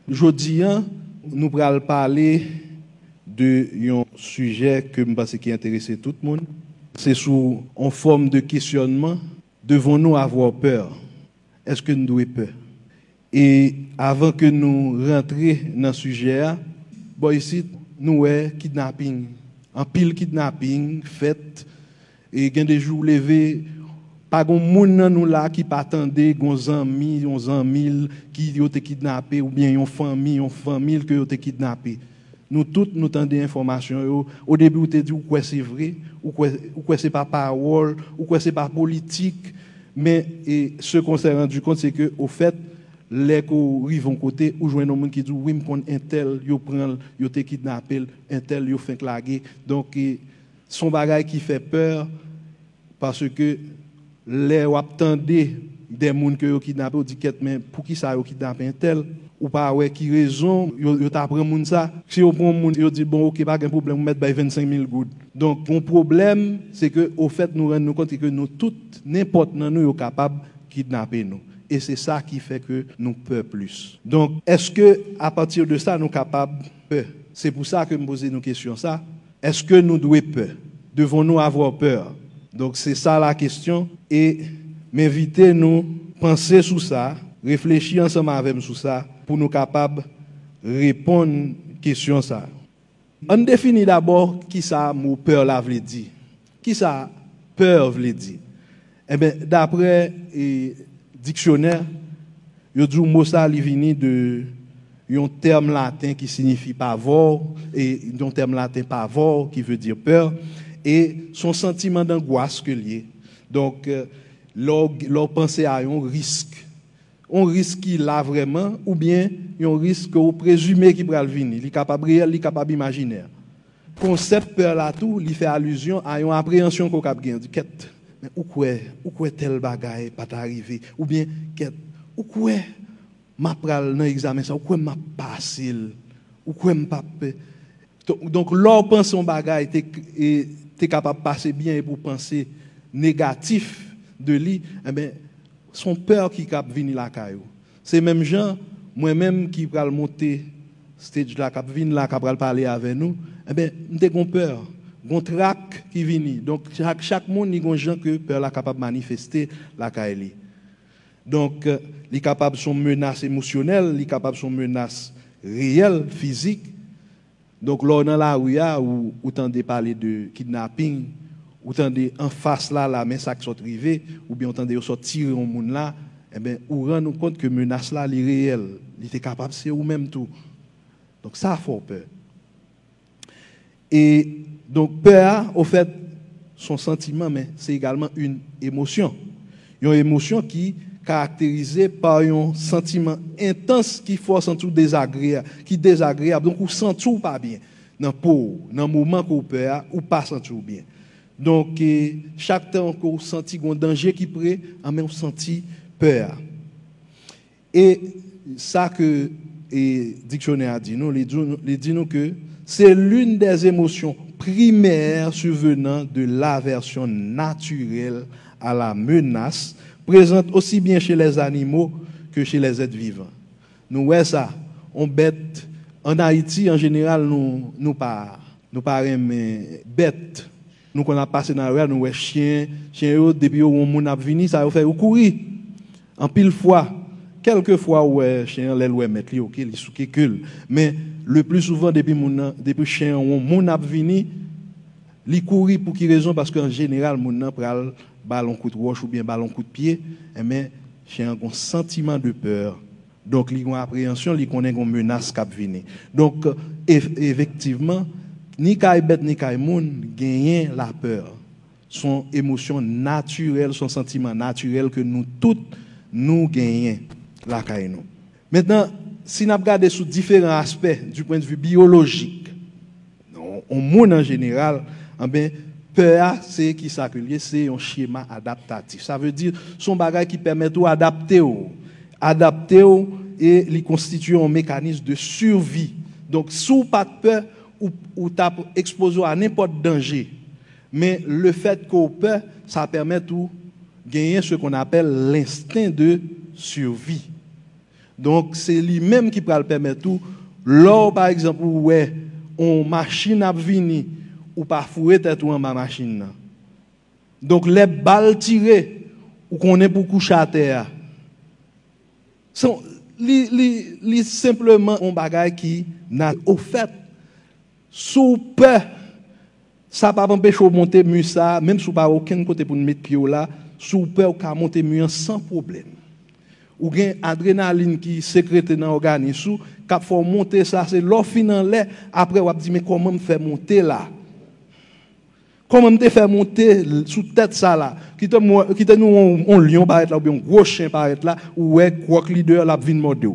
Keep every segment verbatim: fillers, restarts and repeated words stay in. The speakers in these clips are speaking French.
Jodi an, nous allons parler de un sujet que je pense qui intéresse tout le monde. C'est sous en forme de questionnement. Devons-nous avoir peur? Est-ce que nous devons peur? Et avant que nous rentrions dans ce sujet, bon ici, nous avons kidnapping. En pile kidnapping, fait, et il y a des jours levés, pas de monde nous là qui attendait, des amis, des amis qui ont été kidnappés, ou bien une famille, une famille qui ont été kidnappés. Nous tous, nous avons des informations. Au début, on te dit que c'est vrai, ou que c'est pas parole, ou que c'est pas politique. Mais et ce qu'on s'est rendu compte, c'est que au fait, les qu'on arrive côté, ou joignent des gens qui disent oui, me prend un tel, yo prend, yo te kidnappé, un tel, yo fait claguer. Donc, et, son bagage qui fait peur, parce que les ou attendez des gens qui ont kidnappé, ou dit mais pour qui ça yo kidnappé un tel? Ou pas ouais qui raison yo yo t'apprend moun ça si on prend moun yo dit bon OK pas de problème on mettre vingt-cinq mille gouttes donc mon problème c'est que au fait nous rendre compte que nous toutes n'importe dans nous yo capable kidnapper nous et c'est ça qui fait que nous peur plus donc est-ce que à partir de ça nous capable peur c'est pour ça que me poser nos questions ça est-ce que nous devons peur devons-nous avoir peur donc c'est ça la question et m'inviter nous penser sur ça réfléchir ensemble avec nous sur ça pour nous capables de répondre à cette question. On définit d'abord qui ça mot peur la veut dire. Qui ça peur veut dire. Eh bien, d'après le dictionnaire, il dit que mot ça vient de un terme latin qui signifie pavor et un terme latin pavor qui veut dire peur et son sentiment d'angoisse que lié. Donc, leur, leur penser à un risque. On risque qui là vraiment ou bien on risque au présumé qui va venir, il est capable réel, il est capable imaginaire. Concept peur là tout, il fait allusion à une appréhension qu'on cap gain, quête mais où quoi où quoi tel bagaille pas arrivé ou bien quête où quoi m'a pral dans examen ça ou quoi m'a passé ou quoi m'a donc leur pense son bagaille était était capable passer bien et pour penser négatif de lui eh ben son peur qui cap venir la caillou c'est même gens moi-même qui pral monter stage là cap venir là cap parler avec nous eh ben m'te gon peur gon trac qui vini donc chaque chaque monde ni gon gens que peur la capable manifester la caille donc euh, li capable son menace émotionnelle li capable son menace réelle physique donc là dans la rue où ou tendez parler de kidnapping ou tendez en face là la main ça qui sont arrivé ou bien tendez sortir un monde là eh ben ou rendre compte que menace là li réelle il était capable c'est ou même tout donc ça fait peur et donc peur au fait son sentiment mais c'est également une émotion une émotion qui caractérisée par un sentiment intense qui force en tout désagréable qui désagréable donc on sent tout pas bien dans peau dans moment qu'on peur ou pas sentir bien. Donc, eh, chaque temps qu'on senti un danger qui près, en même senti peur. Et ça que le dictionnaire a dit, nous, il dit nous que c'est l'une des émotions primaires survenant de l'aversion naturelle à la menace, présente aussi bien chez les animaux que chez les êtres vivants. Nous, ouais, ça, on bête. En Haïti, en général, nous, nous pas, nous pas bêtes. Nous qu'on a passé dans la rue, nous ouais chien, chien depuis où on a venu, ça fait courir. En pile fois, quelques fois ouais chien les ouais mettre li OK, li soukekul, mais le plus souvent depuis mon depuis chien on mon a venu, li courir pour qui raison parce qu'en général mon nan pral ballon coup de roche ou bien ballon coup de pied, mais chien a un sentiment de peur. Donc li une appréhension, li connaît une menace qui venir. Donc effectivement ni kay bête ni kay moun gagner la peur son émotion naturelle son sentiment naturel que nous toutes nous gagnons la kay nous maintenant si nous regardons sous différents aspects du point de vue biologique on monde en général en ben peur c'est qui ça que c'est un schéma adaptatif ça veut dire son bagage qui permet de adapter adapter et il constitue un mécanisme de survie donc sous pas de peur ou, ou t'as exposé à n'importe danger. Mais le fait qu'on peut, ça permet de gagner ce qu'on appelle l'instinct de survie. Donc c'est lui-même qui va le permettre tout. Lors par exemple ouais, on machine a venir ou pas fouer tête ou en bas machine. Donc les balles tirées ou qu'on est pour coucher à terre. Sont li, li, li simplement un bagage qui n'a au fait sous peur ça pas empêcher de monter mieux ça même sous pas aucun côté pour mettre pied là sous peur qu'à monter mieux sans problème. Ou gen adrénaline qui sécrète dans l'organisme qui faut monter ça c'est l'offre dans l'air après on dit mais comment me faire monter là comment me faire monter sous tête ça là qui te qui te nous on lion paraître là ou bien un gros chien paraître là ou ouais croque leader la vinn mordre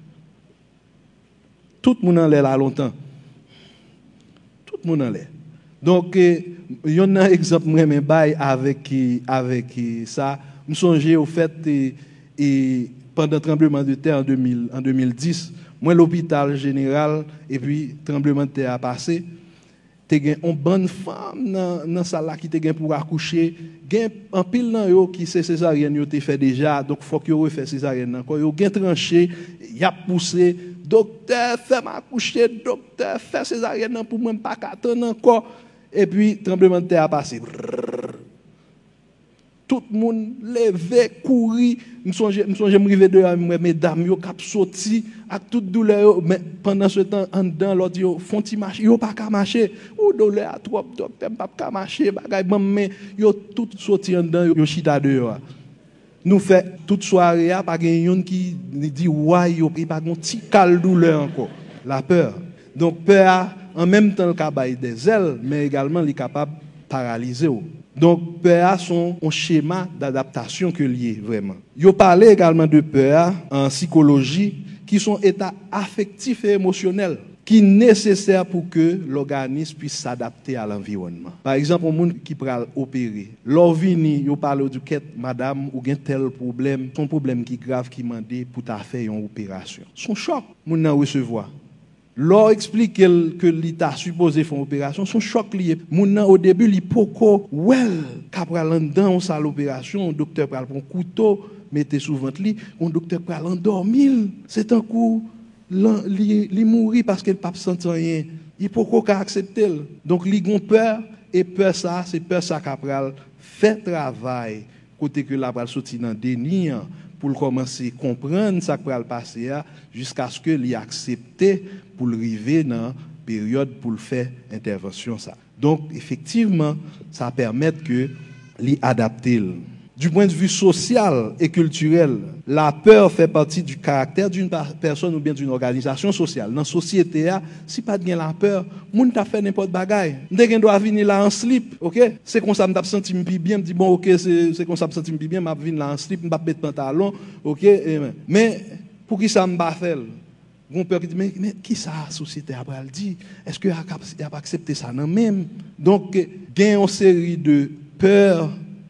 tout le monde en l'air là longtemps tout le monde en l'air donc il y a un exemple moi mais bail avec avec ça me songer au fait et, et pendant le tremblement de terre en deux mille en deux mille dix moi l'hôpital général et puis tremblement de terre a passé te gen une bonne femme dans dans salle là qui te gen pour accoucher gen en pile nan yo qui c'est césarienne yo te fait déjà donc faut que yo refait césarienne encore yo gen tranché y a poussé docteur fait m'accoucher docteur fait césarienne pour moi pas attendre encore et puis tremblement de terre a passé tout le monde levé courir me songe me songe me river dehors mesdames yo cap sorti avec toute douleur mais pendant ce temps en dedans l'autre yo font ti marcher yo pas ka marcher ou douleur trop docteur pas ka marcher bagay mais yo tout sorti en dedans yo chita dehors nous fait toute soirée pas gen qui dit ouais yo pas gon ti cal douleur encore la peur donc peur en même temps le cabaye des ailes mais également il est capable paralyser. Donc, peur sont un schéma d'adaptation que lié vraiment. Yo parlé également de peur en psychologie qui sont états affectifs et émotionnels qui sont nécessaires pour que l'organisme puisse s'adapter à l'environnement. Par exemple, un monde qui pral opérer, leur vini, yo parle du quête madame ou gen tel problème, son problème qui grave qui mandé pour ta faire une opération. Son choc, moun nan recevoir. Leur explique que l'État supposé faire une opération, son choc lié. Moun nan au début, li poko, well, kapra l'endant, on sa l'opération, un docteur pral prend couteau, mettez sous ventre li, un docteur pral endormir. C'est un coup, li, li mourir parce qu'elle pas senti rien. Il poko ka accepter. Donc, li gon peur, et peur ça, c'est peur ça kapral fait travail, côté que la pral sorti dans déni, pour commencer à comprendre ce qui va le passer jusqu'à ce que l'y accepte pour arriver dans la période pour le faire intervention ça. Donc effectivement, ça permet que l'y adapter. Du point de vue social et culturel, la peur fait partie du caractère d'une personne ou bien d'une organisation sociale. Dans la société, si pas de la peur, moun ta fait n'importe bagaille. M'dè doit venir là en slip, OK? C'est comme ça m't'a senti m'pi bien, me dit bon OK, c'est c'est comme ça me senti m'pi bien, m'a venir là en slip, m'pa mettre pantalon, OK? Mais pour qui ça m'pa faire? Gon peur qui dit mais, mais qui ça la société après elle dit? Est-ce que a pas accepté ça non même? Donc gain une série de peurs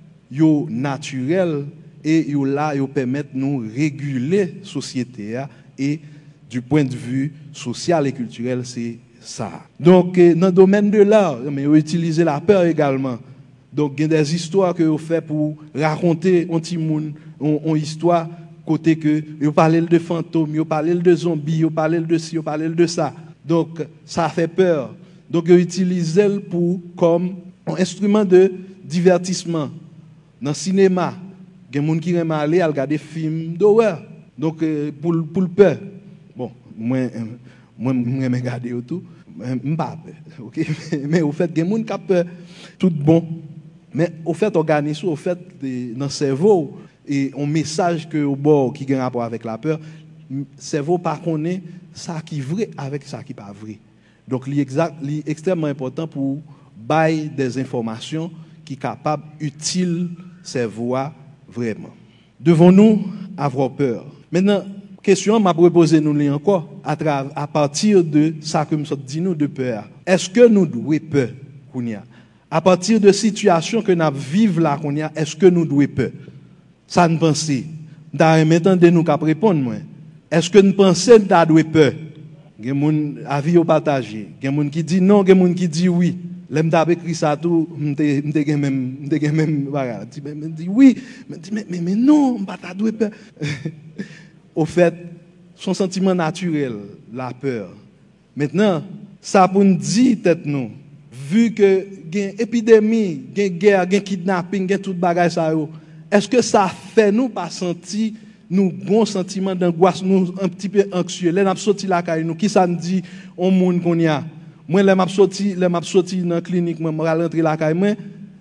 yo naturel et yo là yo permettent nous réguler société et du point de vue social et culturel c'est ça. Donc dans le domaine de l'art mais yo utiliser la peur également. Donc il y a des histoires que yo fait pour raconter un petit monde on histoire côté que yo parler de fantômes, yo parler de zombies, yo parler de ci, yo parler de ça. Donc ça fait peur. Donc yo utilise elle pour comme un instrument de divertissement. Dans le cinéma, il y a des gens qui aiment aller regarder des films d'horreur. Donc, pour, pour le peur. Bon, moi, moi, j'aime regarder tout. Je ne suis pas peur. Okay? Mais au fait, il y a des gens qui ont peur. Tout bon. Mais au fait, organisme, au fait, dans le cerveau, et un message que au bord qui a un rapport avec la peur, le cerveau ne connaît pas ça qui est vrai avec ça qui n'est pas vrai. Donc, il est extrêmement important pour bailler des informations qui sont capables, utiles, cerveau vraiment. Devons-nous avoir peur? Maintenant, question m'a proposé nous li encore à, à partir de ça que nous sommes dit nous de peur. Est-ce que nous devons peur kounya? À partir de situation que nous vivons là kounya, est-ce que nous devons peur? Ça nous penser. D'ailleurs maintenant de nous cap répondre moi. Est-ce que nous pensons que nous devons peur? Gen moun avis au partager. Gen moun qui dit non, gen moun qui dit oui. L'aime d'après écrit ça tout, m'te m'te même m'te même voilà, me dit oui, me dit mais mais, mais non, m'pas ta doué peur. Au fait, son sentiment naturel, la peur. Maintenant, ça pour nous dire tête nous, vu que gen épidémie, gen guerre, gen kidnapping, gen tout bagay ça yo, est-ce que ça fait nous pas sentir nous bon sentiment d'angoisse, nous un petit peu anxieux. Là n'a sorti la caille nous qui ça nous dit on monde qu'on y a. Moi là m'a sorti, là m'a sorti dans clinique, moi m'a rentrer la caille moi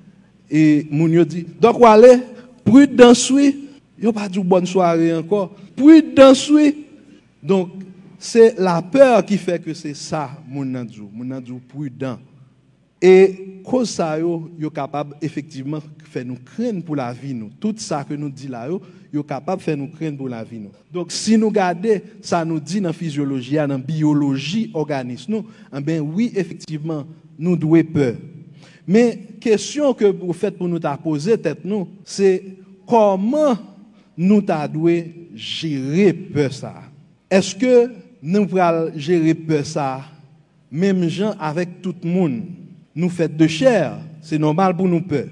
et moun yo dit donc ou aller prudence oui, yo pas dit bonne soirée encore. Prudence oui. Donc c'est la peur qui fait que c'est ça moun nan djou, moun nan djou prudent. Et cause ça yo yo capable effectivement faire nous craindre pour la vie nous. Tout ça que nous dit là yo yo capable faire nous craindre pour la vie nous. Donc si nous garder ça nous dit dans physiologie, dans biologie organisme nous, eh ben oui effectivement nous devons peur. Mais question que vous faites pour nous ta poser tête nous, c'est comment nous ta doué gérer peur ça. Est-ce que nous allons gérer peur ça même gens avec tout le monde? Nous faisons de chair, c'est normal pour nous peur.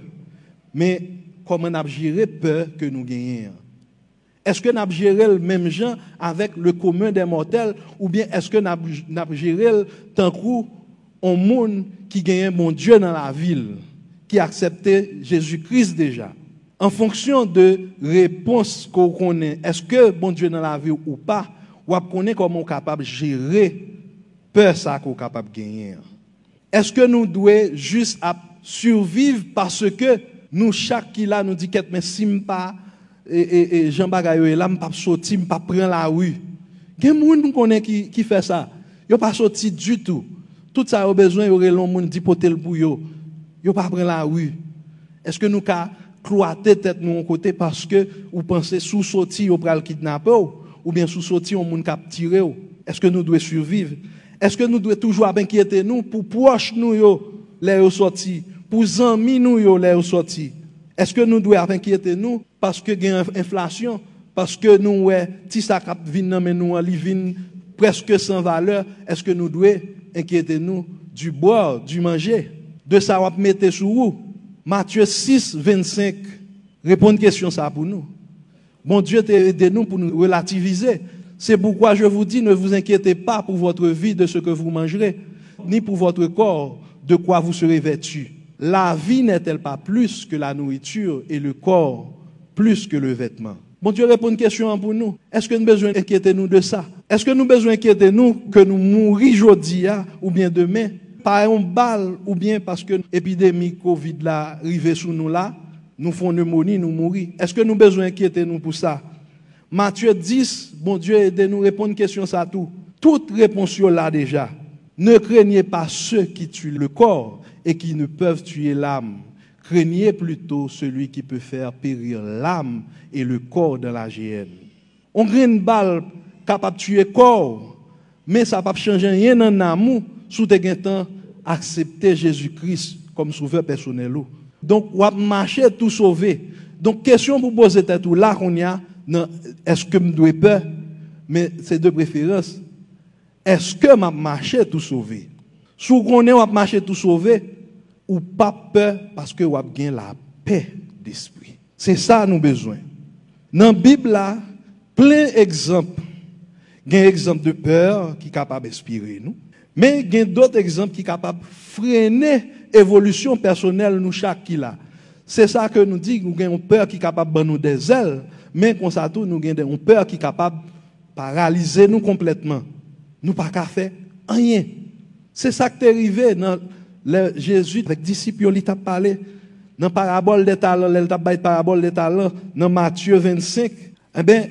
Mais comment nous gérer peur que nous gagnons? Est-ce que nous géré le même gens avec le commun des mortels ou bien est-ce que nous géré tant coup un monde qui gagne mon Dieu dans la ville, qui a accepté Jésus-Christ déjà? En fonction de réponse qu'on connaît, est-ce que bon Dieu dans la ville ou pas, ou à connaître comment on est capable de gérer peur ça qu'on est capable de gagner? Est-ce que nous devons juste survivre parce que nous, chaque qui là, nous dit qu'est-ce mais si pas et, et, et Jean Bagayo là, m'pas sorti, m'pas prendre la rue. Il y a des gens qui connaissent qui, qui fait ça. Ils pas sorti du tout. Tout ça a besoin, il y aurait l'homme qui potel pour eux. Ils pas prendre la rue. Est-ce que nous ca cloiter tête nous côté parce que vous pensez sous sorti au pral kidnapper ou bien sous sorti on moun cap tirer? Est-ce que nous devons survivre? Est-ce que nous devons toujours inquiéter nous pour proches nous yo les sorti, pour amis nous yo les sorti? Est-ce que nous devons inquiéter nous parce que gagne inflation, parce que nous ouais ti ça cap vinn mais nous li vinn presque sans valeur? Est-ce que nous devons inquiéter nous du boire, du manger, de ça va mettre sous vous? Matthieu six vingt-cinq répond question ça pour nous. Bon Dieu aide nous pour nous relativiser. C'est pourquoi je vous dis, ne vous inquiétez pas pour votre vie de ce que vous mangerez, ni pour votre corps de quoi vous serez vêtus. La vie n'est-elle pas plus que la nourriture et le corps plus que le vêtement? Bon Dieu répond une question pour nous. Est-ce que nous avons besoin d'inquiéter nous de ça? Est-ce que nous avons besoin d'inquiéter nous que nous mourrions aujourd'hui ou bien demain par un balle ou bien parce que l'épidémie Covid là arrivée sous nous là, nous font pneumonie, nous mourir? Est-ce que nous avons besoin d'inquiéter nous pour ça? Matthieu dix, bon Dieu aide nous répondre une question ça tout. Toute réponse là déjà. Ne craignez pas ceux qui tuent le corps et qui ne peuvent tuer l'âme. Craignez plutôt celui qui peut faire périr l'âme et le corps dans la géhenne. On a une balle capable de tuer le corps, mais ça ne va pas changer rien dans l'amour sous te temps accepter Jésus-Christ comme sauveur personnel. Donc, on va marcher tout sauver. Donc, question pour poser tête tout là qu'on y a. Non, est-ce que je dois peur? Mais c'est de préférence. Est-ce que je marche tout sauver? Si on est marché tout sauver, ou pas peur parce que vous avez la paix d'esprit. C'est ça nous besoin. Dans la Bible, là, plein d'exemples. Il y a un exemple de peur qui est capable d'inspirer nous. Mais il y a d'autres exemples qui sont capables de freiner l'évolution personnelle nous chaque qui là. C'est ça que nous dit, nous avons une peur qui est capable de nous des ailes. Mais comme ça tout, nous avons une peur qui est capable de paralyser nous complètement. Nous pas qu'à faire rien. C'est ça qui est arrivé dans le Jésus avec les disciples, il t'a parlé dans la parabole des talents, il t'a parlé de parabole des talents dans Matthieu vingt-cinq. Eh bien,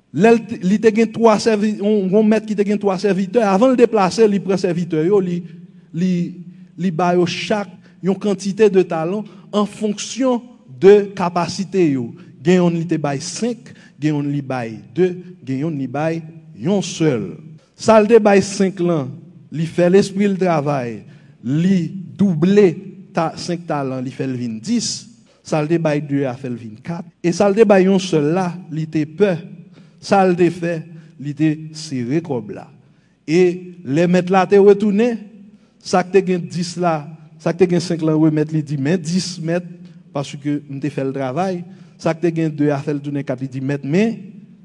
il t'a gagné trois serviteurs, on maître qui t'a gagné trois serviteurs. Avant de le déplacer, il prend serviteurs, il il il baille chaque une quantité de talents en fonction de capacité yo. Gayon li te bail cinq, gayon li bail deux, gayon li bail yon seul. Ça le bail cinq lan, li fait l'esprit le travail, li doubler ta cinq talents, li fait le vin dix. Ça le bail deux a fait le vin quatre et ça le bail yon seul là, li te peur. Ça le fait, li te serré comme là. Et les mettre là te retourner, ça que te gen dix là, ça que te gen cinq là remettre li dit mais dix mètres parce que m'te fait le travail. Ça que te gen deux a fait le tourner quatre, il dit mais mais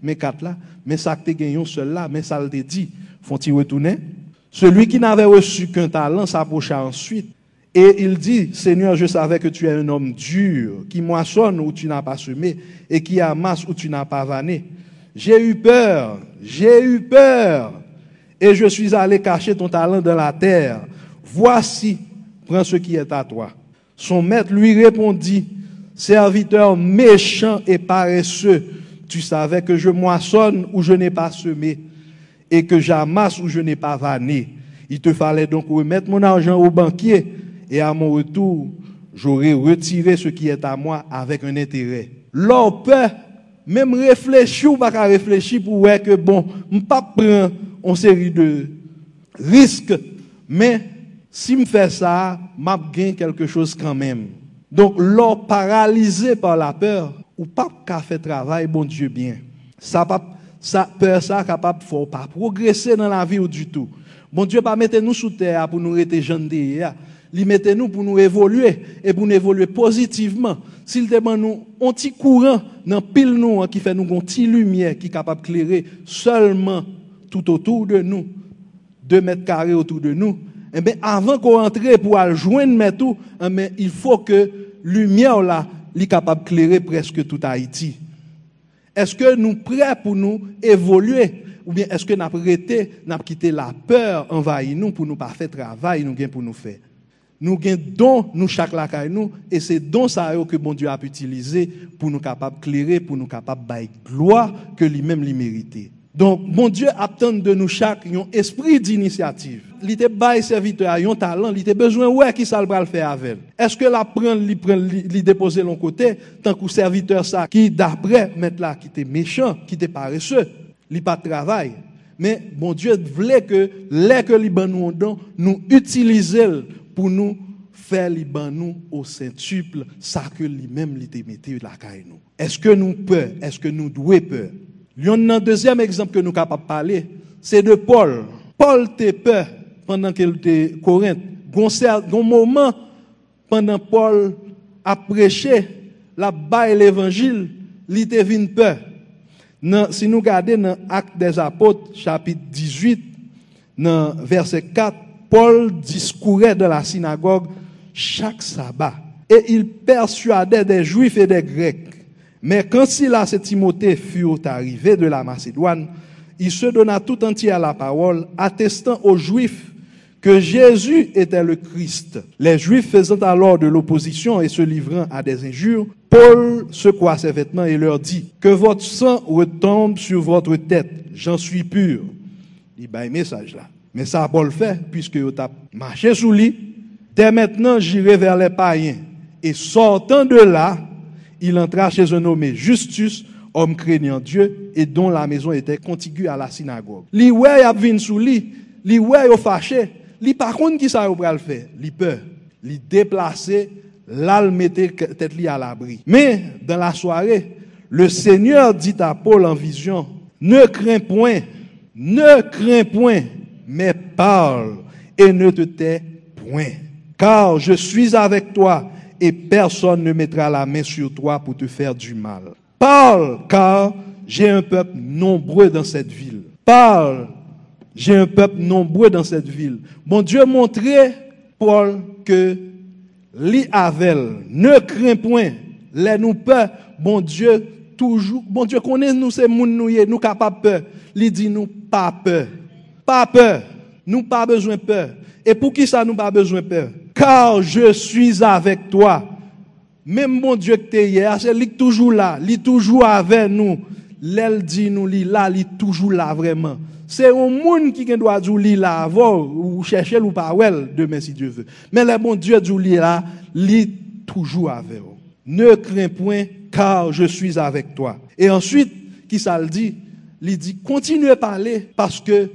mais quatre là, mais ça que tu gagné seul là, mais ça le dit, font-ils retourner? Celui qui n'avait reçu qu'un talent s'approcha ensuite. Et il dit, Seigneur, je savais que tu es un homme dur, qui moissonne où tu n'as pas semé, et qui amasse où tu n'as pas vanné. J'ai eu peur, j'ai eu peur, et je suis allé cacher ton talent dans la terre. Voici, prends ce qui est à toi. Son maître lui répondit, serviteur méchant et paresseux, tu savais que je moissonne où je n'ai pas semé, et que j'amasse où je n'ai pas vanné. Il te fallait donc remettre mon argent au banquier, et à mon retour, j'aurai retiré ce qui est à moi avec un intérêt. L'on peut même réfléchir ou pas réfléchir pour voir que bon, je ne pas prendre une série de risques, mais si je fais ça, je gagne quelque chose quand même. Donc, l'on paralysé par la peur, ou pas qu'à faire travail, bon Dieu bien. Ça pas ça peur ça capable de faire pas progresser dans la vie ou du tout. Bon Dieu pas mettre nous sous terre pour nous rester jeunes derrière. Il mettez nous pour nous évoluer et pour nous évoluer positivement. S'il demande nous un petit courant dans pile nous qui fait nous une petite lumière qui est capable d'éclairer seulement tout autour de nous, deux mètres carrés autour de nous, eh bien avant qu'on entre pour aller joindre mais tout, eh bien, il faut que lumière là est capable d'éclairer presque tout Haïti. Est-ce que nous prêts pour nous évoluer ou bien est-ce que nous avons arrêté, nous avons quitté la peur envahir nous pour nous pas faire travail nous gain pour nous faire. Nous avons don nous chaque la caille nous et c'est don ça que bon Dieu a utilisé pour nous capable éclairer, pour nous capable bailler gloire que lui-même lui mérité. Donc bon Dieu attend de nous chaque un esprit d'initiative. Il était bail serviteur un talent, il était besoin ouais qui ça le faire avec. Est-ce que la prendre li prendre li déposer l'on côté tant que serviteur ça qui d'après mettre là qui était méchant, qui était paresseux, li pas de travail. Mais bon Dieu voulait que les que li ban nous don nous utiliser pour nous faire li ban nous au centuple ça que lui-même li te metté la caille nous. Est-ce que nous peur? Est-ce que nous doué peur? Un deuxième exemple que nous sommes capables de parler, c'est de Paul. Paul était peur pendant qu'il était à Corinthe. Un moment, pendant que Paul a prêché la baille l'évangile, il était venu peur. Si nous regardons dans Actes des Apôtres, chapitre dix-huit, dans verset quatre, Paul discourait dans la synagogue chaque sabbat. Et il persuadait des Juifs et des Grecs. Mais quand Silas et Timothée furent arrivés de la Macédoine, il se donna tout entier à la parole, attestant aux Juifs que Jésus était le Christ. Les Juifs faisant alors de l'opposition et se livrant à des injures, Paul secoua ses vêtements et leur dit, que votre sang retombe sur votre tête, j'en suis pur. Il y a un message là. Mais ça, Paul fait, puisque il a marché sous lui. Dès maintenant, j'irai vers les païens. Et sortant de là, il entra chez un nommé Justus, homme craignant Dieu, et dont la maison était contiguë à la synagogue. Li ouais a vinn sous lui, li ouais yo fâché, li par contre qui ça yo pral faire, li peur, li déplacer, là le mettait tête li à l'abri. Mais dans la soirée, le Seigneur dit à Paul en vision, ne crains point, ne crains point, mais parle et ne te tais point, car je suis avec toi. Et personne ne mettra la main sur toi pour te faire du mal. Parle, car j'ai un peuple nombreux dans cette ville. Parle, j'ai un peuple nombreux dans cette ville. Bon Dieu montrait Paul que li avel, ne crains point, les nous peur, bon Dieu toujours, bon Dieu connaît nous ces moun nous nous capable peur. Li dit nous pas peur. Pas peur. Nous pas besoin de peur. Et pour qui ça nous pas besoin de peur? Car je suis avec toi. Même mon Dieu que tu es hier, c'est lui toujours là, lui toujours avec nous. L'elle dit nous, lui là, lui toujours là vraiment. C'est un monde qui doit dire lui là avant, ou chercher ou pas, well, demain si Dieu veut. Mais le bon Dieu dit lui là, lui toujours avec vous. Ne crains point, car je suis avec toi. Et ensuite, qui ça le dit? Il dit, continuez à parler, parce que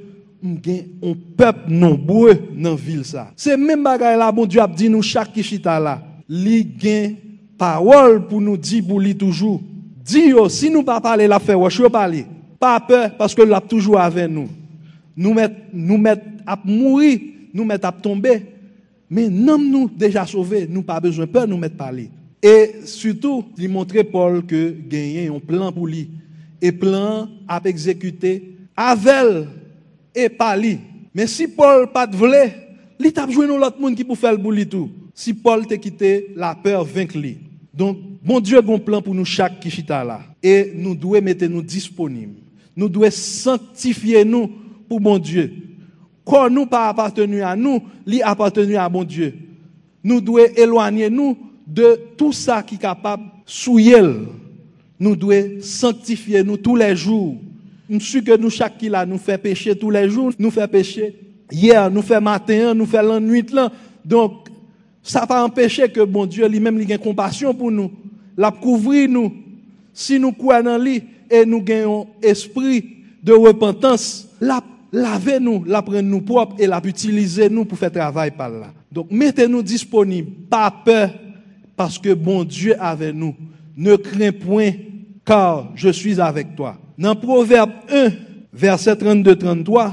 un peuple nombreux dans la ville ça. C'est même bagaille là bon Dieu a dit nous chaque qui chita là, li gen parole pour nous dire pour lui toujours. Dis yo si nous pas parler la faire je parler. Pas peur parce que l'a toujours avec nous. Nous mettre nous mettre à mourir, nous mettre à tomber. Mais non nous déjà sauvés, nous pas besoin peur nous mettre parler. Et surtout, il montrait Paul que gagner un plan pour lui. et plan à exécuter avec et pas lui. Mais si Paul pas de vle, li t'a joué l'autre monde qui pour faire le bouli tout. Si Paul t'a quitté, la peur vaincre lui. Donc bon Dieu a un plan pour nous chaque qui chita là et nous devons mettre nous disponibles. Nous devons sanctifier nous pour bon Dieu. Quand nous pas appartenu à nous, li appartenu à bon Dieu. Nous devons éloigner nous de tout ça qui est capable de souiller. Nous devons sanctifier nous tous les jours. Nous suis que nous chaque qui là nous fait pécher tous les jours, nous fait pécher. Hier, nous fait matin, nous fait la nuit là. Donc ça pas empêcher que bon Dieu lui-même il a compassion pour nous, l'a couvrir nous. Si nous croyons dans lui et nous gagnons esprit de repentance, la laver nous, la prendre nous propre et la utiliser nous pour faire travail par là. Donc mettez-nous disponibles, pas peur parce que bon Dieu est avec nous. Ne crains point car je suis avec toi. Dans Proverbe un, verset trente-deux trente-trois,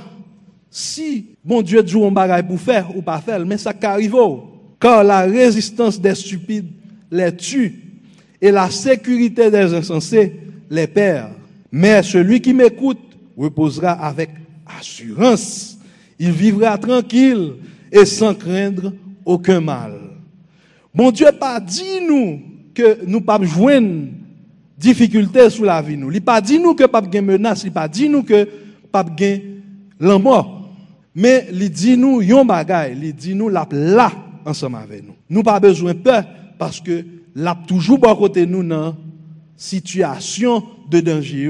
si bon Dieu dit un bagage pour faire ou pas faire, mais ça qu'arrive. Car la résistance des stupides les tue et la sécurité des insensés les perd. Mais celui qui m'écoute reposera avec assurance. Il vivra tranquille et sans craindre aucun mal. Bon Dieu pas dit nous que nous pas joindre difficulté sous la vie nous. Il pas dit nous que pas gain menace, il pas dit nous que pas gain la mort. Mais il dit nous yon bagay, il dit nous la là ensemble avec nous. Nous pas besoin peur parce que l'a toujours bon côté nous dans situation de danger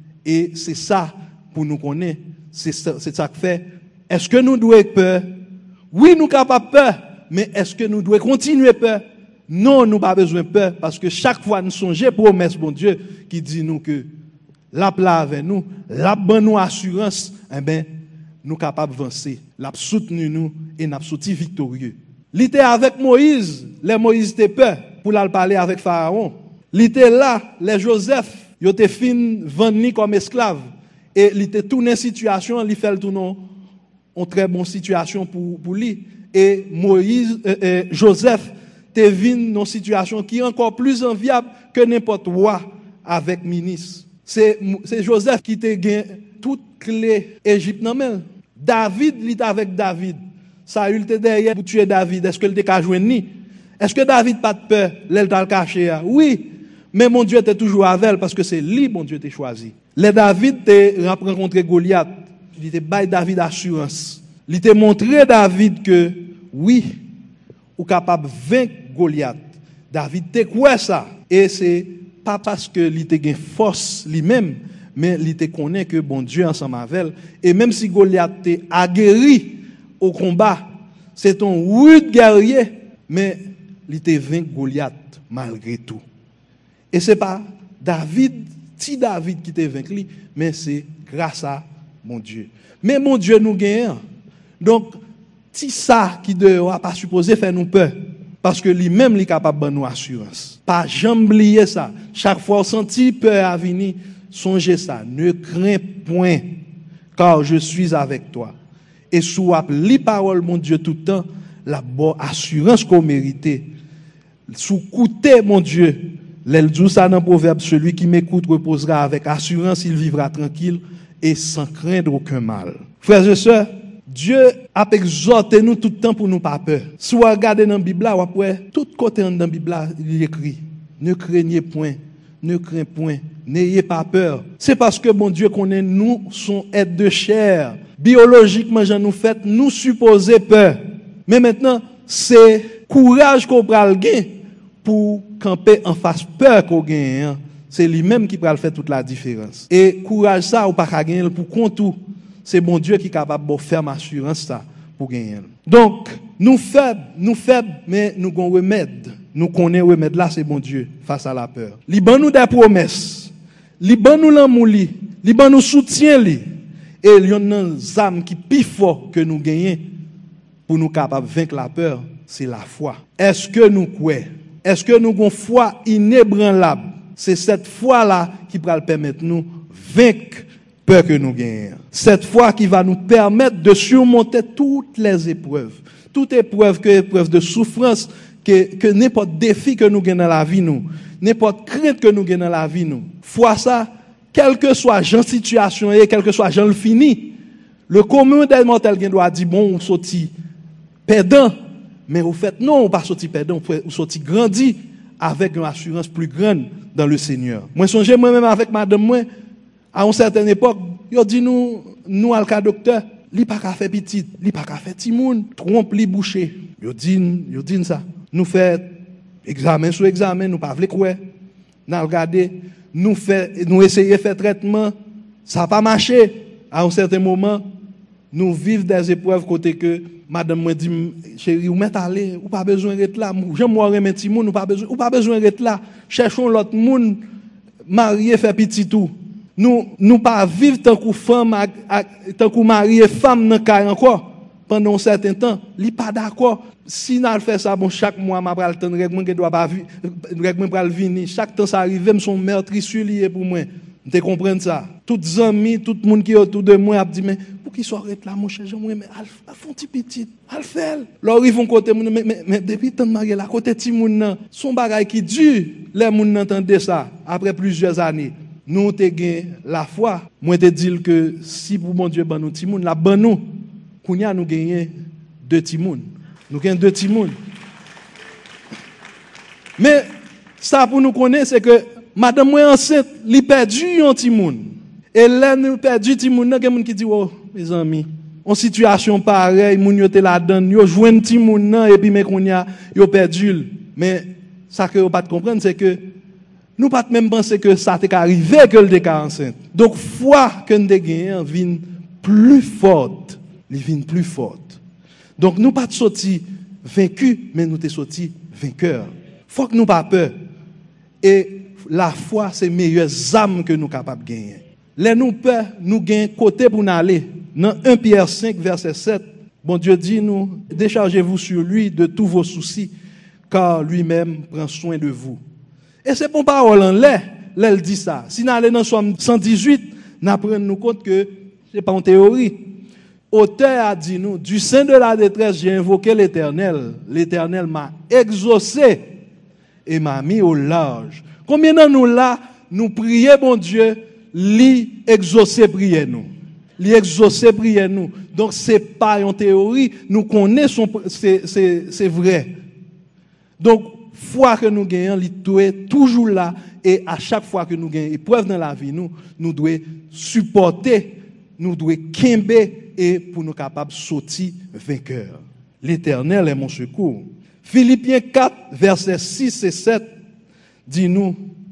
et c'est ça pour nous connaître, c'est ça, c'est ça que fait. Est-ce que nous devons peur? Oui, nous capable peur, mais est-ce que nous devons continuer peur? Non, nous pas besoin peur parce que chaque fois nous songeons promesse bon Dieu qui dit nous que la pla avec nous, la bonne nous assurance, eh ben nous capables avancer, l'a soutenu nous et n'a sorti victorieux. Il était avec Moïse, les Moïse était peur pour aller parler avec Pharaon. Il était là, les Joseph, ils étaient fin vendus comme esclaves et il était tourné situation, il fait tourner en très bonne situation pour pour lui et Moïse euh, euh, Joseph était venu dans une situation qui est encore plus enviable que n'importe roi avec ministre. C'est c'est Joseph qui était gain toute clé Égypte non mais David il était avec David. Saül était derrière pour tuer David. Est-ce que il était joindre ni? Est-ce que David pas de peur, l'elle t'a caché? Oui, mais mon Dieu était toujours avec elle parce que c'est lui mon Dieu t'a choisi. Les David t'a rencontré Goliath, il était bail David assurance. Il t'a montré David que oui, ou capable vaincre Goliath. David t'a quoi ça et c'est pas parce que il t'a gain force lui-même, mais il t'a connaît que bon Dieu ensemble avec elle et même si Goliath t'a aguerri au combat, c'est un rude guerrier, mais il était vaincu Goliath malgré tout. Et c'est pas David, si David qui était vaincu, mais c'est grâce à mon Dieu. Mais mon Dieu nous gagne. Donc, si ça qui ne pas supposé faire nous peur, parce que lui-même il est capable de nous assurance. Pas jamais oublier ça. Chaque fois senti peur à venir, songez ça. Ne crains point, car je suis avec toi. Et sous les paroles, mon Dieu, tout le temps, la bonne assurance qu'on méritait. Sous coûter, mon Dieu, l'elle dit ça dans le proverbe, celui qui m'écoute reposera avec assurance, il vivra tranquille et sans craindre aucun mal. Frères et sœurs, Dieu a exhorté nous tout le temps pour nous pas peur. Si vous regardez dans la Bible, vous pouvez, tout côté dans la Bible, il écrit, ne craignez point, ne craignez point, n'ayez pas peur. C'est parce que mon Dieu connaît nous, son être de chair. Biologiquement, j'en nous fait, nous supposer peur. Mais maintenant, c'est courage qu'on prend le gain pour camper en face peur qu'on gagne. C'est lui-même qui prend le faire toute la différence. Et courage ça, ou pas qu'à gagner pour contour. C'est bon Dieu qui est capable de faire ma assurance ça pour gagner. Donc, nous faibles, nous faibles, mais nous avons remède. Nous connaissons remède là, c'est bon Dieu face à la peur. Liban nous des promesses. Liban nous l'amour, Liban nous soutient li. Et il y a une âme qui est plus fort que nous gagnons pour nous capables de vaincre la peur, c'est la foi. Est-ce que nous croyons? Est-ce que nous avons une foi inébranlable? C'est cette foi-là qui va permettre de nous vaincre peur que nous gagnons. Cette foi qui va nous permettre de surmonter toutes les épreuves. Toute épreuve que épreuve de souffrance, que, que n'importe défi que nous gagnons dans la vie, nous, n'importe crainte que nous gagnons dans la vie, nous. Foi ça, quelle que soit la situation et quel que soit le fini, le commun des mortels qui doit dire bon, on sorti perdant, mais au fait non, on pas sorti perdant, on sorti grandi avec une assurance plus grande dans le Seigneur. Moi songe moi-même avec madame moi à une certaine époque, il dit nous nous al cas docteur, li pas ka faire petit, li pas ka faire petit monde, trompe li boucher. Yo dit yo dit ça. Nous fait examen sur examen, nous pas vle croire. N'a regarder, nous fait nous essayer faire traitement, ça pas marché. À un certain moment, nous vivons des épreuves côté que madame me dit chérie, ou met aller, ou pas besoin d'être là, j'aime moi remettre petit monde, ou pas besoin, ou pas besoin d'être là. Cherchons l'autre monde marié faire petit tout. Nous nous pas vivre tant que femme tant que mari et femme dans cas encore pendant un certain temps, li pas d'accord. Si n'a fait ça bon chaque mois m'a pral temps règlement que doit pas règlement pral venir, chaque temps ça arrive me son meurtrissure lié pour moi. Tu comprends ça? Tous les amis, tout le monde qui est autour de moi a dit mais pour qui soit là mon cher, moi mais al font petit petit, al fait. Là ils vont côté mais mais, mais depuis tant de marié là côté ti moun nan, son bagay qui dure, les moun n'entendent ça après plusieurs années. Nous te gain la foi, moi te dire que si pour mon Dieu ban nous ti moun, la ban nous, kounya nous gagner deux ti moun. Nous gagnons deux ti moun. Mais ça pour nous connaître c'est que madame moi enceinte, li perdu un ti moun. Et là nous perdu ti moun, nan gen moun qui dit oh mes amis, en situation pareille, moun yo te la donne, yo joine ti moun nan et puis mais kounya yo perdu. Mais ça que vous pas comprendre c'est que nous pas même penser que ça t'est arrivé que le déca enceinte. Donc foi que nous gagnons vient plus forte, il vient plus forte. Donc nous pas sorti vaincu mais nous t'es sorti vainqueur. Faut que nous pas peur. Et la foi c'est meilleures âmes que nous capables de gagner. Les nous peur, nous gagnons côté pour nous aller. Dans premier Pierre cinq verset sept, bon Dieu dit nous déchargez-vous sur lui de tous vos soucis car lui-même prend soin de vous. Et c'est pour parole en l'air, elle dit ça. Si nous allons dans Somme cent dix-huit, nous apprenons nous compte que c'est pas une théorie. Auteur a dit nous, du sein de la détresse, j'ai invoqué l'Éternel. L'Éternel m'a exaucé et m'a mis au large. Combien de nous là, nous prions, bon Dieu, lui exaucer prier nous. Lui exaucer prier nous. Donc c'est pas une théorie, nous connaissons, c'est, c'est, c'est vrai. Donc, foi que nous gagnons, il est toujours là et à chaque fois que nous gagnons épreuve dans la vie, nous, nous devons supporter, nous devons quimber et pour nous capables de sortir vainqueurs. L'Éternel est mon secours. Philippiens quatre, versets six et sept, dit-nous,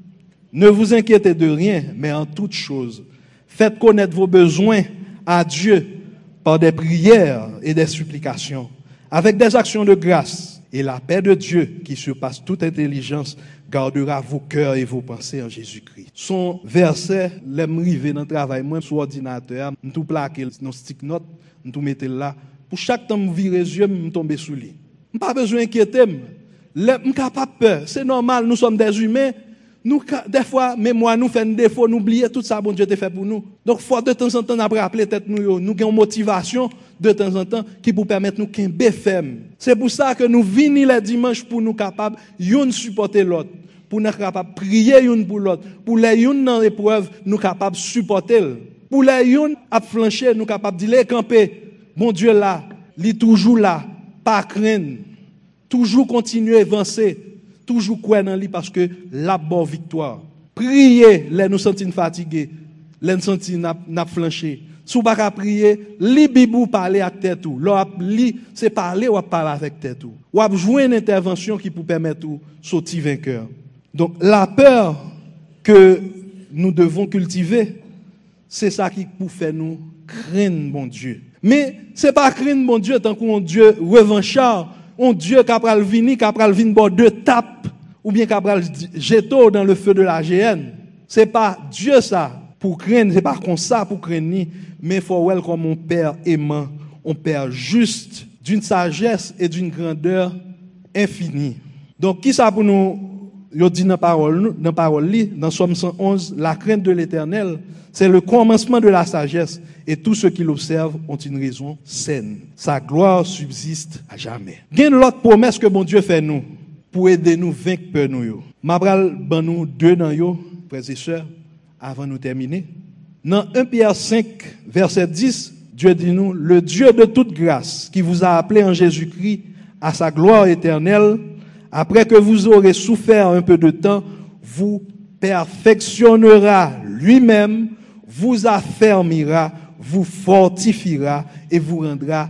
ne vous inquiétez de rien, mais en toutes choses, faites connaître vos besoins à Dieu par des prières et des supplications, avec des actions de grâce. Et la paix de Dieu, qui surpasse toute intelligence, gardera vos cœurs et vos pensées en Jésus-Christ. Son verset, l'aime rivé dans le travail, moi, sur l'ordinateur, je tout plaqué dans stick note, je tout mettre là. Pour chaque temps, je vire les yeux, je tombe sous lui. Je n'ai pas besoin d'inquiéter. Je n'ai pas peur. C'est normal, nous sommes des humains. Nous, des fois, même moi, nous faisons des défauts, nous oublions tout ça, bon Dieu t'a fait pour nous. Donc, faut de temps en temps, après rappeler tête nous, nous avons une motivation de temps en temps qui pour permettre nous qu'un B F M. C'est pour ça que nous venons les dimanches pour nous capables, de supporter l'autre, pour nous capables de prier l'un pour l'autre, pour les uns dans l'épreuve, nous capables de supporter. Pour les uns à flancher, nous capables de les camper. Bon Dieu là, il est toujours là, pas craindre, toujours continuer à avancer. Toujours croire dans lui parce que la bonne victoire. Prier, les nous sentir fatigués, les nous sentir n'a flanché. Si vous ne pouvez pas prier, li bibou parler avec tête tout. Là, li c'est parler ou parler avec tête tout. Ou jouer une intervention qui peut permettre de sortir vainqueur. Donc la peur que nous devons cultiver, c'est ça qui peut faire nous craindre mon Dieu. Mais c'est pas craindre mon Dieu tant qu'on Dieu revanchard. Un Dieu qui a pral vini, qui a pral vini bord de tape, ou bien qui a pral jeter dans le feu de la géhenne. C'est pas Dieu ça pour craindre, c'est pas comme ça pour craindre, mais il faut voir comme mon Père aimant, un Père juste, d'une sagesse et d'une grandeur infinie. Donc, qui ça pour nous, yo dit dans parole, dans parole li, dans Somme cent onze, la crainte de l'Éternel, c'est le commencement de la sagesse, et tous ceux qui l'observent ont une raison saine. Sa gloire subsiste à jamais. Il y a une autre promesse que bon Dieu fait nous, pour aider nous vaincre peur nous. Mabral ban nous deux dans yo, frères et sœurs, avant de nous terminer. Dans premier Pierre cinq, verset dix, Dieu dit nous, le Dieu de toute grâce qui vous a appelé en Jésus-Christ à sa gloire éternelle, après que vous aurez souffert un peu de temps, vous perfectionnera lui-même, vous affermira, vous fortifiera et vous rendra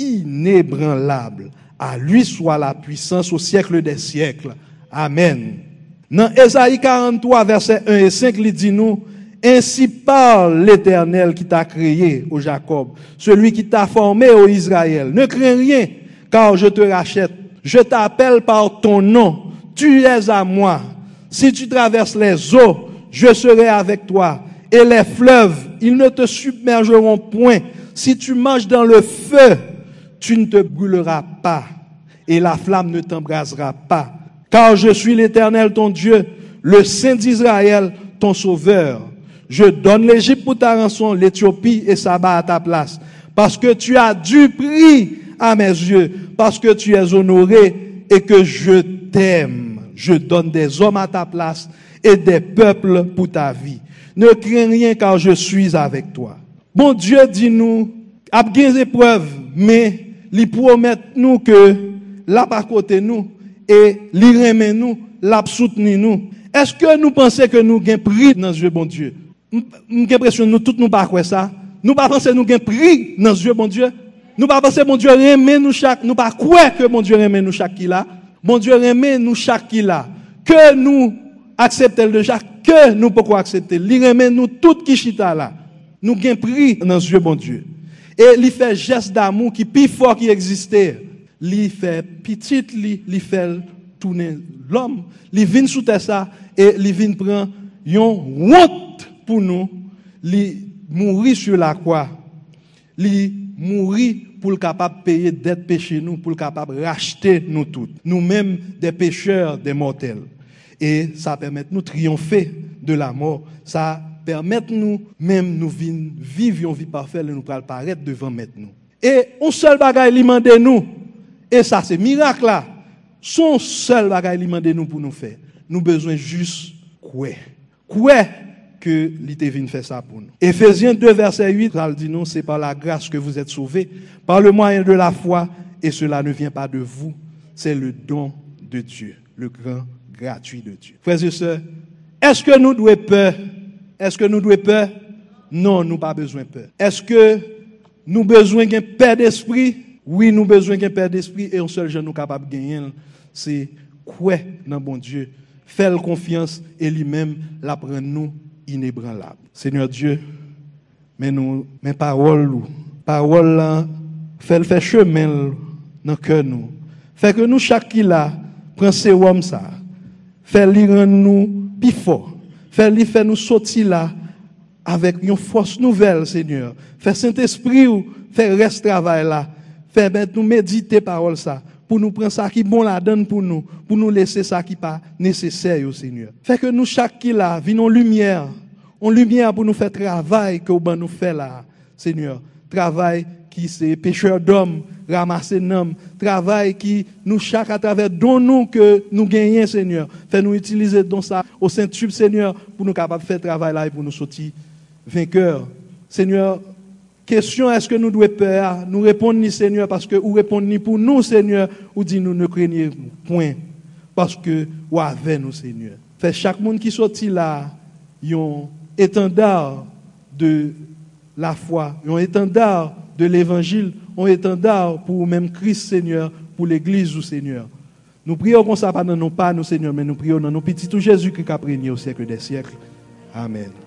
inébranlable. À lui soit la puissance au siècle des siècles. Amen. Dans Ésaïe quarante-trois, versets un et cinq, il dit nous, ainsi parle l'Éternel qui t'a créé, ô Jacob, celui qui t'a formé, ô Israël. Ne crains rien, car je te rachète. Je t'appelle par ton nom. Tu es à moi. Si tu traverses les eaux, je serai avec toi. Et les fleuves, ils ne te submergeront point. Si tu marches dans le feu, tu ne te brûleras pas. Et la flamme ne t'embrasera pas. Car je suis l'Éternel ton Dieu, le Saint d'Israël, ton sauveur. Je donne l'Égypte pour ta rançon, l'Éthiopie et Saba à ta place. Parce que tu as du prix à mes yeux, parce que tu es honoré et que je t'aime. Je donne des hommes à ta place et des peuples pour ta vie. Ne crains rien car je suis avec toi. Bon Dieu dit nous, a bien des épreuves, mais il promet nous que là par côté nous et il remet nous, l'a soutenu nous. Est-ce que nous pensons que nous avons pris dans ce bon Dieu? J'ai l'impression que nous tous nous pas quoi ça. Nous pas penser nous avons pris dans ce bon Dieu. Nous pas penser mon Dieu remet nous chaque, nous pas croire que mon Dieu remet nous chaque qui là. Mon Dieu remet nous chaque qui là. Que nous acceptons le chaque, que nous pouvons accepter. Il remet nous tout qui chita là. Nous avons pris dans ce bon Dieu. Et il fait geste d'amour qui plus fort qui existait. Il fait petit, il fait tourner l'homme. Il vient sous ça et il vient prendre une honte pour nous. Il mourit sur la croix. Il mourit pour le capable de payer dette péché nous, pour le capable de racheter nous toutes. Nous-mêmes des pécheurs, des mortels. Et ça permet de nous triompher de la mort. Ça permet nous même nous vivre une vie parfaite et nous paraître devant maintenant. Et un seul bagage il demande nous. Et ça c'est miracle là. Son seul bagage il demande nous pour nous faire. Nous besoin juste quoi. Quoi que l'ité vient faire ça pour nous. Éphésiens deux verset huit, ça dit non, c'est par la grâce que vous êtes sauvés, par le moyen de la foi, et cela ne vient pas de vous, c'est le don de Dieu, le grand gratuit de Dieu. Frères et sœurs, est-ce que nous devons peur? Est-ce que nous devons peur? Non, nous pas besoin de peur. Est-ce que nous besoin d'un paix d'esprit? Oui, nous besoin d'un paix d'esprit, et un seul jeune nous capable de gagner, c'est quoi dans bon Dieu? Faire confiance et lui-même l'apprendre nous inébranlable. Seigneur Dieu, mais nous, mes paroles, paroles là, fait faire chemin dans cœur nous. Fait que nous chaque qui là, prend ces hommes ça, fait lui rendre nous plus fort, fait lui faire nous sortir là avec une force nouvelle, Seigneur. Fait Saint-Esprit ou fait reste travail là, fait ben, nous méditer parole ça. Pour nous prendre ça qui bon la donne pour nous, pour nous laisser ça qui pas nécessaire au Seigneur. Fait que nous chaque qui là, venons lumière, on lumière pour nous faire travail que nous fait là, Seigneur. Travail qui c'est pécheur d'hommes, ramasser d'hommes, travail qui nous chaque à travers dont nous que nous gagnons, Seigneur. Fait nous utiliser dans ça au Saint-Tube, Seigneur, pour nous capables de faire travail là et pour nous sortir vainqueurs. Seigneur, question, est-ce que nous devons peur? Nous répondons ni Seigneur parce que ou répondons ni pour nous Seigneur ou dit nous ne craignez point parce que ou avec nous Seigneur. Fait chaque monde qui sorti là, yon étendard de la foi, yon étendard de l'évangile, yon étendard pour même Christ Seigneur, pour l'église ou Seigneur. Nous prions comme ça pas dans nos pas nous Seigneur, mais nous prions dans nos petits tout Jésus qui a régné au siècle des siècles. Amen.